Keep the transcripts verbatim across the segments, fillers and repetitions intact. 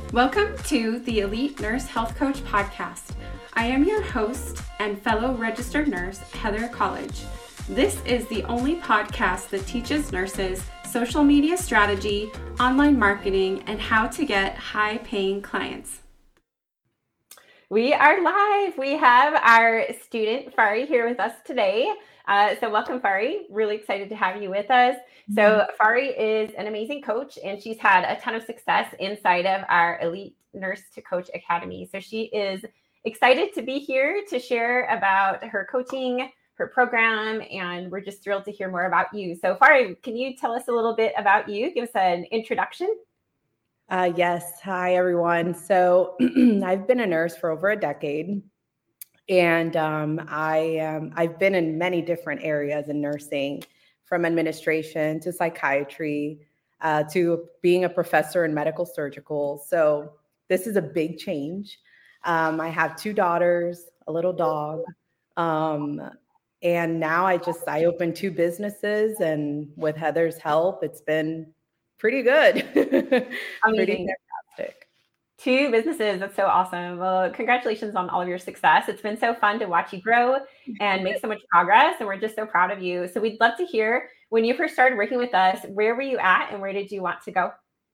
Welcome to the Elite Nurse Health Coach Podcast. I am your host and fellow registered nurse, Heather College. This is the only podcast that teaches nurses social media strategy, online marketing, and how to get high-paying clients. We are live. We have our student, Fari, here with us today. Uh, so welcome, Fari. Really excited to have you with us. So Fari is an amazing coach, and she's had a ton of success inside of our Elite Nurse to Coach Academy. So she is excited to be here to share about her coaching, her program, and we're just thrilled to hear more about you. So Fari, can you tell us a little bit about you? Give us an introduction. Uh, yes. Hi, everyone. So I've been a nurse for over a decade. And um, I, um, I've been in many different areas in nursing, from administration to psychiatry uh, to being a professor in medical surgical. So this is a big change. Um, I have two daughters, a little dog. Um, and now I just, I opened two businesses, and with Heather's help, it's been pretty good. Pretty fantastic. Two businesses. That's so awesome. Well, congratulations on all of your success. It's been so fun to watch you grow and make so much progress. And we're just so proud of you. So we'd love to hear, when you first started working with us, where were you at and where did you want to go?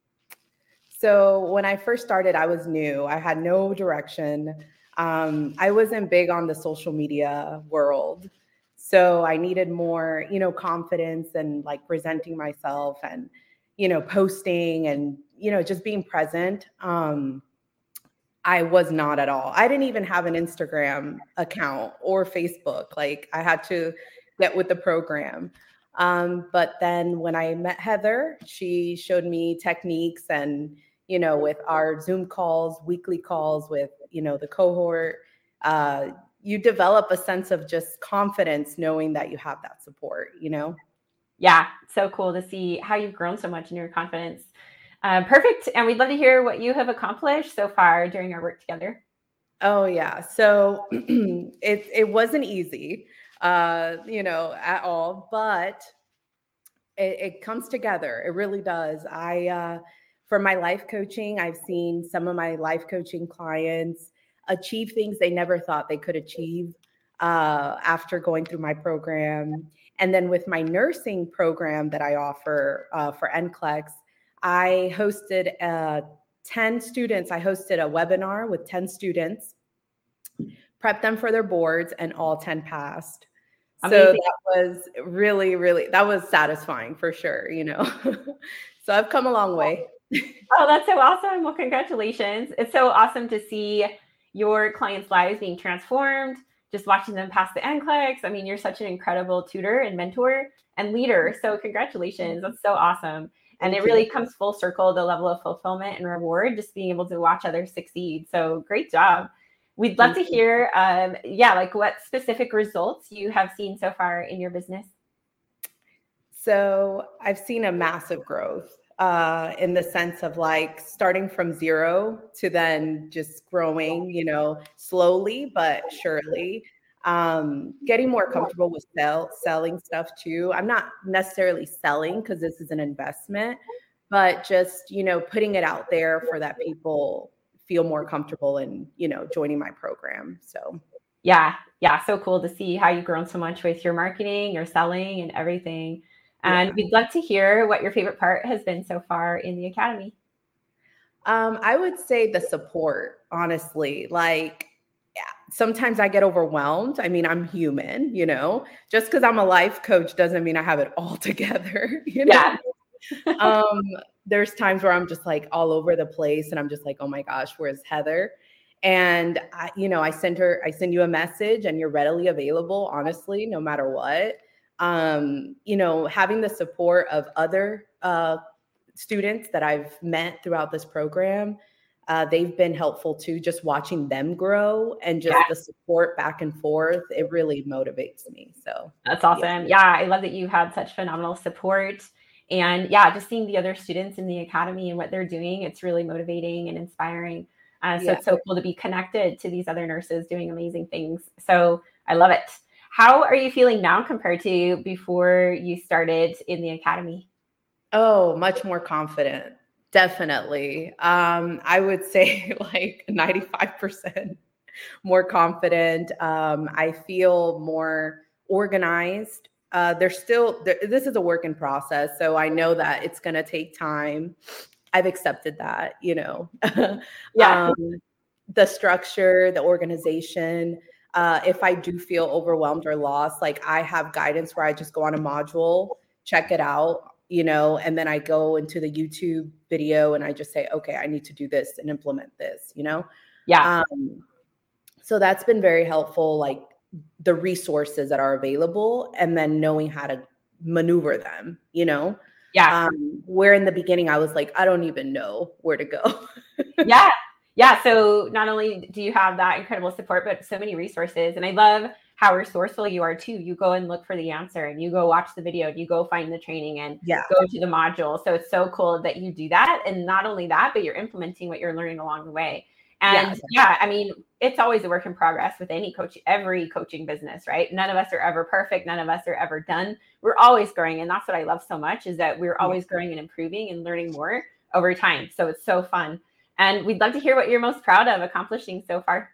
So when I first started, I was new. I had no direction. Um, I wasn't big on the social media world. So I needed more, you know, confidence and like presenting myself and, you know, posting and, you know, just being present. Um, I was not at all. I didn't even have an Instagram account or Facebook. Like I had to get with the program. Um, but then when I met Heather, she showed me techniques and, you know, with our Zoom calls, weekly calls with, you know, the cohort, uh, you develop a sense of just confidence knowing that you have that support, you know? Yeah, so cool to see how you've grown so much in your confidence. Uh, perfect. And we'd love to hear what you have accomplished so far during our work together. Oh, yeah. So it, it wasn't easy, uh, you know, at all, but it, it comes together. It really does. I, uh, for my life coaching, I've seen some of my life coaching clients achieve things they never thought they could achieve uh, after going through my program. And then with my nursing program that I offer uh, for N C L E X, I hosted uh, ten students. I hosted a webinar with ten students, prepped them for their boards, and all ten passed. Amazing. So that was really, really, that was satisfying for sure, you know. So I've come a long way. Oh, that's so awesome. Well, congratulations. It's so awesome to see your clients' lives being transformed, just watching them pass the N C L E X. I mean, you're such an incredible tutor and mentor and leader. So congratulations. That's so awesome. And it really comes full circle, the level of fulfillment and reward, just being able to watch others succeed. So great job. We'd love to hear, um, yeah, like what specific results you have seen so far in your business. So I've seen a massive growth uh, in the sense of like starting from zero to then just growing, you know, slowly but surely. Um, getting more comfortable with sell, selling stuff too. I'm not necessarily selling because this is an investment, but just, you know, putting it out there for that people feel more comfortable in, you know, joining my program. So yeah, yeah. So cool to see how you've grown so much with your marketing, your selling and everything. And yeah. We'd love to hear what your favorite part has been so far in the Academy. Um, I would say the support, honestly, like, yeah, sometimes I get overwhelmed. I mean, I'm human, you know, just because I'm a life coach doesn't mean I have it all together. You know? Yeah. um, there's times where I'm just like all over the place and I'm just like, oh my gosh, where's Heather? And I, you know, I send her, I send you a message and you're readily available, honestly, no matter what. Um, you know, having the support of other uh, students that I've met throughout this program, Uh, they've been helpful too, just watching them grow and just yeah. the support back and forth. It really motivates me. So that's awesome. Yeah. yeah. I love that you had such phenomenal support and yeah, just seeing the other students in the Academy and what they're doing. It's really motivating and inspiring. Uh, so yeah. It's so cool to be connected to these other nurses doing amazing things. So I love it. How are you feeling now compared to before you started in the Academy? Oh, much more confident. Definitely. Um, I would say like ninety-five percent more confident. Um, I feel more organized. Uh, there's still, there, this is a work in process. So I know that it's going to take time. I've accepted that, you know, Yeah. um, the structure, the organization. Uh, if I do feel overwhelmed or lost, like I have guidance where I just go on a module, check it out, you know, and then I go into the YouTube video and I just say, okay, I need to do this and implement this, you know? Yeah. Um, so that's been very helpful, like the resources that are available and then knowing how to maneuver them, you know? Yeah. Um, where in the beginning I was like, I don't even know where to go. Yeah. Yeah. So not only do you have that incredible support, but so many resources. And I love how resourceful you are too. You go and look for the answer and you go watch the video and you go find the training and Yeah. go to the module. So it's so cool that you do that. And not only that, but you're implementing what you're learning along the way. And Yes. yeah, I mean, it's always a work in progress with any coach, every coaching business, right? None of us are ever perfect. None of us are ever done. We're always growing. And that's what I love so much is that we're always growing and improving and learning more over time. So it's so fun. And we'd love to hear what you're most proud of accomplishing so far.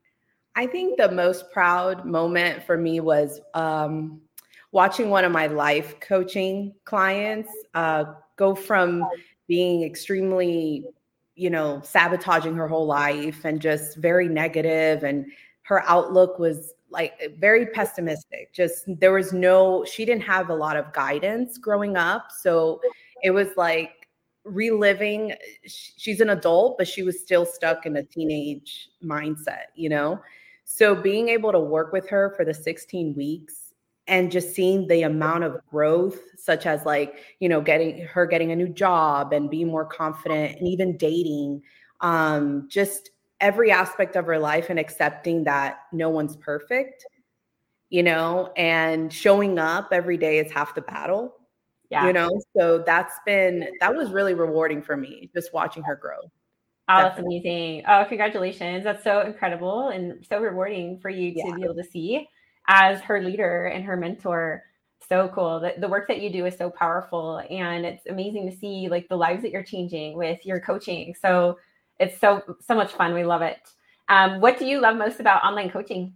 I think the most proud moment for me was um, watching one of my life coaching clients uh, go from being extremely, you know, sabotaging her whole life and just very negative, and her outlook was like very pessimistic. Just there was no, she didn't have a lot of guidance growing up. So it was like reliving, she's an adult, but she was still stuck in a teenage mindset, you know? So being able to work with her for the sixteen weeks and just seeing the amount of growth, such as like, you know, getting her getting a new job and being more confident and even dating, um, just every aspect of her life and accepting that no one's perfect, you know, and showing up every day is half the battle. Yeah. You know, so that's been, that was really rewarding for me, just watching her grow. Oh, that's amazing. Oh, congratulations. That's so incredible and so rewarding for you Yeah. to be able to see as her leader and her mentor. So cool. The, the work that you do is so powerful, and it's amazing to see like the lives that you're changing with your coaching. So it's so, so much fun. We love it. Um, what do you love most about online coaching?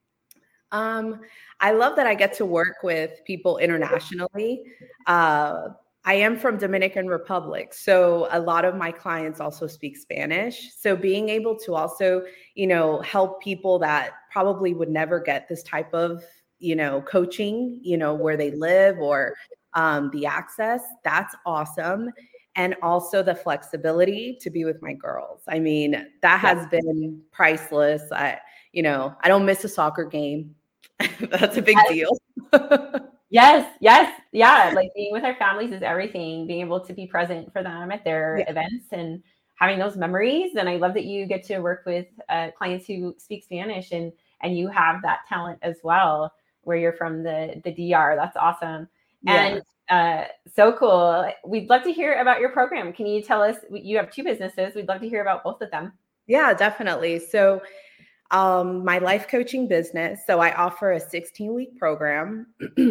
Um, I love that I get to work with people internationally. Uh, I am from Dominican Republic, so a lot of my clients also speak Spanish. So being able to also, you know, help people that probably would never get this type of, you know, coaching, you know, where they live or um, the access, that's awesome. And also the flexibility to be with my girls. I mean, that has been priceless. I, you know, I don't miss a soccer game. That's a big Yes. deal. Yes, yes, yeah. Like being with our families is everything. Being able to be present for them at their Yeah. events and having those memories. And I love that you get to work with uh, clients who speak Spanish, and and you have that talent as well, where you're from the the D R. That's awesome. And uh, so cool. We'd love to hear about your program. Can you tell us? You have two businesses. We'd love to hear about both of them. Yeah, definitely. So um, my life coaching business. So I offer a sixteen week program.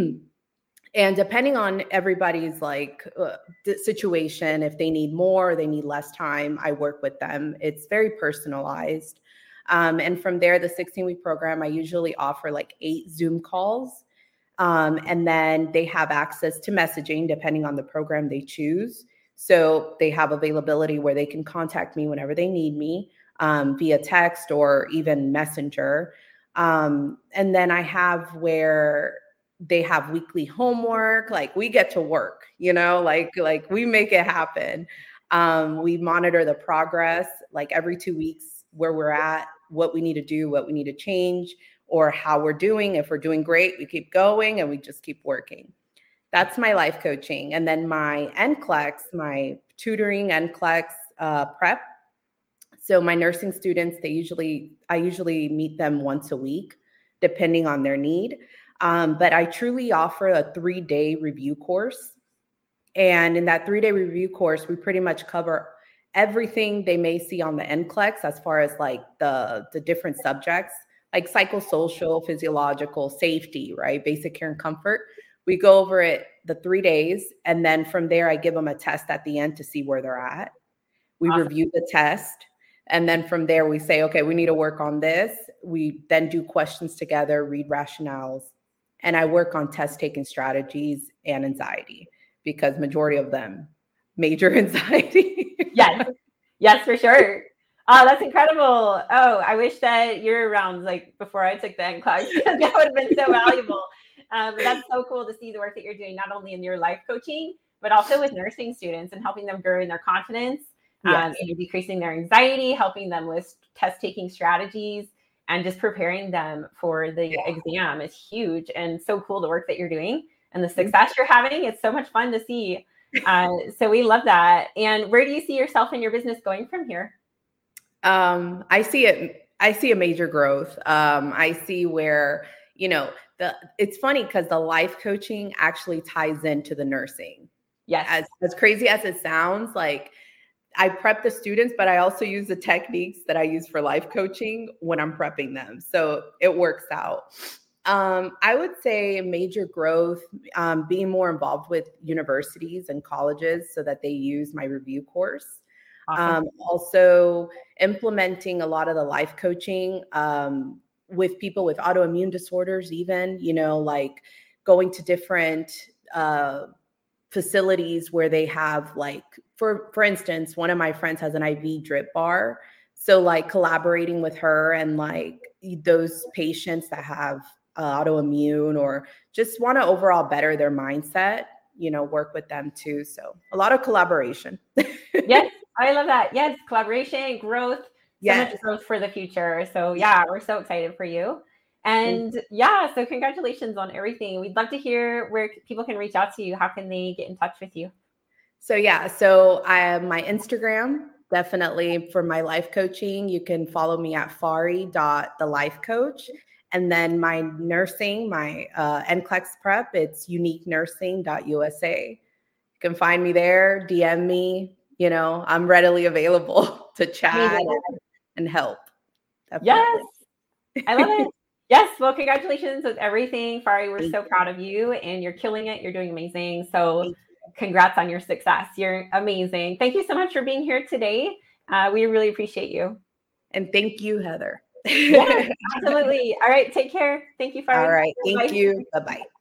And depending on everybody's like uh, situation, if they need more, or they need less time, I work with them. It's very personalized. Um, and from there, the sixteen week program, I usually offer like eight Zoom calls. Um, and then they have access to messaging depending on the program they choose. So they have availability where they can contact me whenever they need me um, via text or even messenger. Um, and then I have where they have weekly homework, like we get to work, you know, like, like we make it happen. Um, we monitor the progress, like every two weeks where we're at, what we need to do, what we need to change, or how we're doing. If we're doing great, we keep going and we just keep working. That's my life coaching. And then my N C L E X, my tutoring N C L E X uh, prep. So my nursing students, they usually, I usually meet them once a week, depending on their need. Um, but I truly offer a three-day review course. And in that three-day review course, we pretty much cover everything they may see on the N C L E X as far as like the, the different subjects, like psychosocial, physiological, safety, right? Basic care and comfort. We go over it the three days. And then from there, I give them a test at the end to see where they're at. We Awesome. review the test. And then from there, we say, okay, we need to work on this. We then do questions together, read rationales. And I work on test taking strategies and anxiety, because majority of them, major anxiety. Yes. Yes, for sure. Oh, that's incredible. Oh, I wish that you were around like before I took the N C L E S. That would have been so valuable. Um, but that's so cool to see the work that you're doing, not only in your life coaching, but also with nursing students and helping them grow in their confidence, um, Yes. and decreasing their anxiety, helping them with test taking strategies, and just preparing them for the Yeah. exam is huge. And so cool the work that you're doing and the success you're having. It's so much fun to see. Uh, so we love that. And where do you see yourself and your business going from here? Um, I see it. I see a major growth. Um, I see where, you know, the, it's funny because the life coaching actually ties into the nursing. Yes. As, as crazy as it sounds, like I prep the students, but I also use the techniques that I use for life coaching when I'm prepping them. So it works out. Um, I would say major growth, um, being more involved with universities and colleges so that they use my review course. Awesome. Um, also implementing a lot of the life coaching um, with people with autoimmune disorders, even, you know, like going to different uh, facilities where they have like, for, for instance, one of my friends has an I V drip bar. So like collaborating with her and like those patients that have uh, autoimmune or just want to overall better their mindset, you know, work with them too. So a lot of collaboration. Yes, I love that. Yes, collaboration, growth, so Yes. much growth for the future. So yeah, we're so excited for you. And yeah, so congratulations on everything. We'd love to hear where people can reach out to you. How can they get in touch with you? So yeah, so I have my Instagram, definitely for my life coaching. You can follow me at fari dot the life coach. And then my nursing, my uh, N C L E S prep, it's unique nursing dot U S A. You can find me there, D M me. You know, I'm readily available to chat Amazing. and help. Yes, Definitely. I love it. Yes, well, congratulations with everything, Fari. We're Thank so proud of you, and you're killing it. You're doing amazing. So congrats on your success. You're amazing. Thank you so much for being here today. Uh, we really appreciate you. And thank you, Heather. Yes, absolutely. All right, take care. Thank you, Fari. All right. Thank Bye. you. Bye-bye.